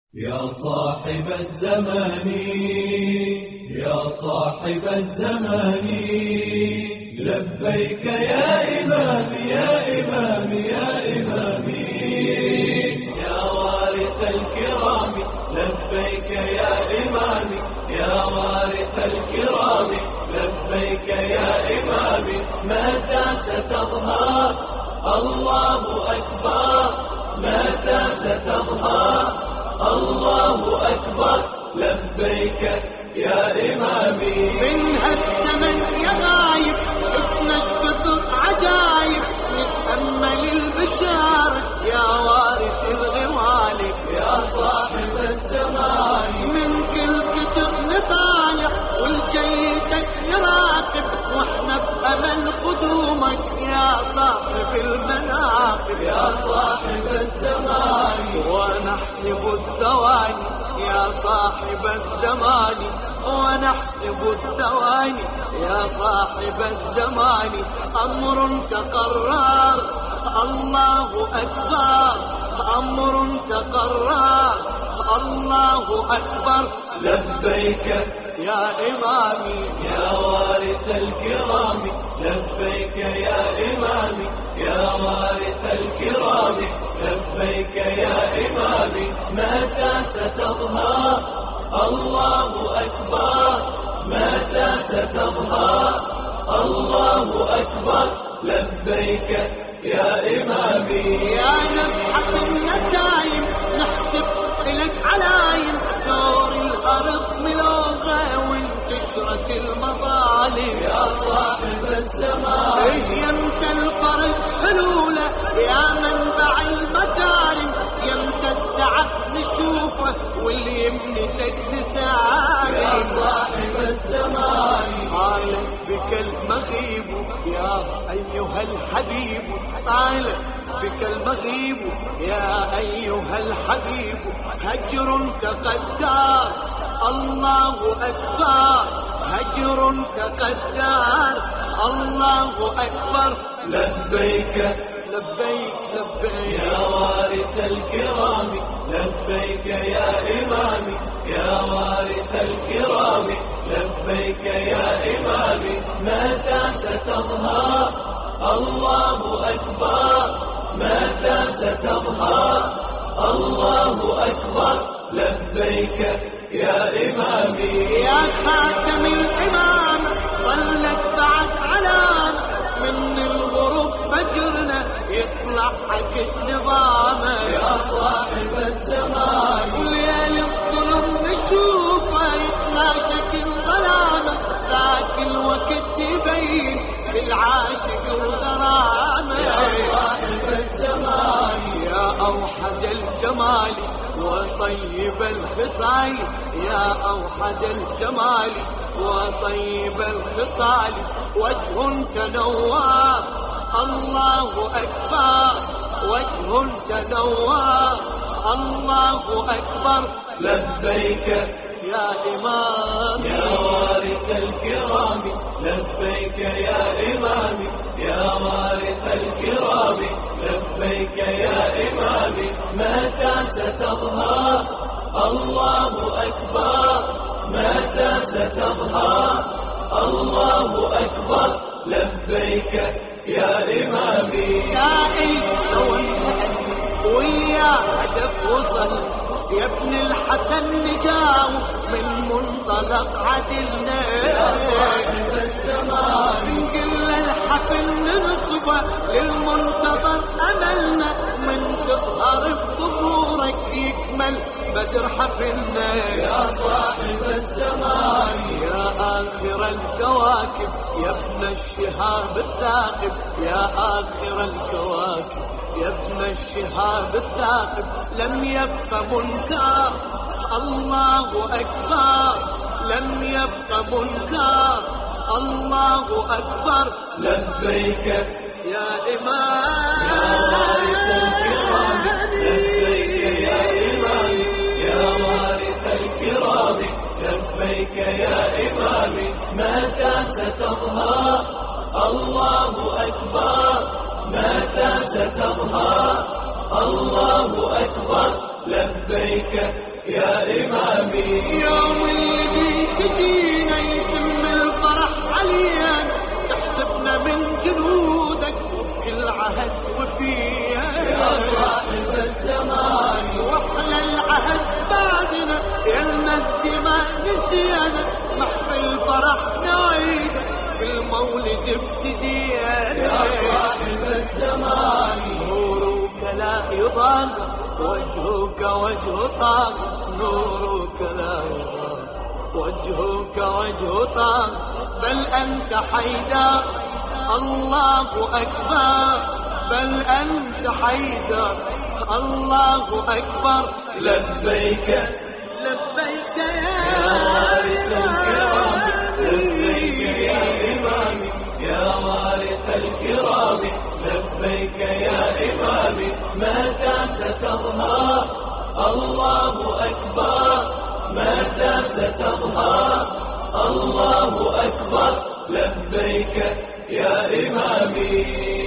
يا صاحب الزمان، يا صاحب الزمان، لبيك يا إمامي يا إمامي يا إمامي. يا وارث الكرام لبيك يا إمامي، يا وارث الكرام لبيك يا إمامي. متى ستظهر الله أكبر، متى ستظهر الله أكبر، لبيك يا إمامي. من هالزمن يا غايب شفنا اشكثر عجايب، نتأمل البشارة يا وارث الغوالي. يا صاحب الزمان من كل كتب نطالع والجيدك نراقب، واحنا بأمل قدومك يا صاحب المناقب. يا صاحب الزمان ونحسب الثواني يا صاحب الزمان، ونحسب الثواني يا صاحب الزمان. أمر تقرر الله أكبر، أمر تقرر الله أكبر، لبيك يا إمامي. يا وارث الكرام لبيك يا إمامي، يا وارث الكرام لبيك يا إمامي. متى ستظهر الله أكبر، متى ستظهر الله أكبر، لبيك يا إمامي. يا نفحة النسايم نحسب إلك علايم، جور الأرض ملوغة وانتشرت المظالم. يا صاحب الزمان يمت الفرج حلوله يا منبع المكارم، يمت السعد نشوفه واللي يمنتك نسايم. يا صاحب الزمان طالت بك المغيب يا أيها الحبيب، طالت بك المغيب يا أيها الحبيب. هجر تقدر الله أكبر، هجر تقدر الله أكبر، لبيك لبيك لبيك. يا وارث الكرام لبيك يا إمامي، يا وارث الكرام لبيك يا إمامي. متى ستظهر الله أكبر، متى ستظهر الله أكبر، لبيك يا إمامي. يا خاتم الإمام ظلت بعد علام، من الغروب فجرنا يطلع عكس نظامه. يا صاحب الزمان وليل الظلم نشوفه يطلع شكل ظلامه، ذاك الوقت يبين كل عاشق وغرامه. يا صاحب الزمان يا أوحد الجمال وطيب الخصال، يا أوحد الجمال وطيب الخصال. وجه تنوار الله أكبر، وجه تنوار الله أكبر، لبيك يا إمام. يا وارث الكرام لبيك يا إمامي، يا وارث الكرام لبيك يا إمامي. متى ستظهر الله أكبر، متى ستظهر الله أكبر، لبيك يا إمامي. سائل لو انسأل ويا هدف وصل، يا ابن الحسن نجاوب من منطلق عدلنا. يا صاحب الزمان كل الحفل ننصبه للمنتظر أملنا، من تظهر بظهورك يكمل بدر حفلنا. يا صاحب الزمان يا آخر الكواكب يا ابن الشهاب الثاقب، يا آخر الكواكب يا ابن الشهاب الثاقب. لم يبق منكر الله أكبر، لم يبق منكر الله أكبر، لبيك يا إمام. يا وارث الكرام لبيك يا إمامي، يا وارث الكرام لبيك يا إمامي. متى ستظهر الله أكبر، متى ستظهر الله أكبر، لبيك يا إمامي. يوم الذي تجينا يتم الفرح علينا، تحسبنا من جنودك وبكل عهد وفيا يا صاحب الزمان، واحلى العهد بعدنا يلنا الدماء نسينا، محفل فرح نعيده بالمولد ابتدينا. يا صاحب الزمان، نورك لا يضاهى وجهك وجه طه، نورك لا يضاهى وجهك وجه طه، بل أنت حيدر الله أكبر، بل أنت حيدر الله أكبر. لبيك لبيك يا وارث الكرام، لبيك يا إمامي، يا وارث الكرام، لبيك يا إمامي. متى ستظهر الله أكبر، متى ستظهر الله أكبر. لبيك يا إمامي.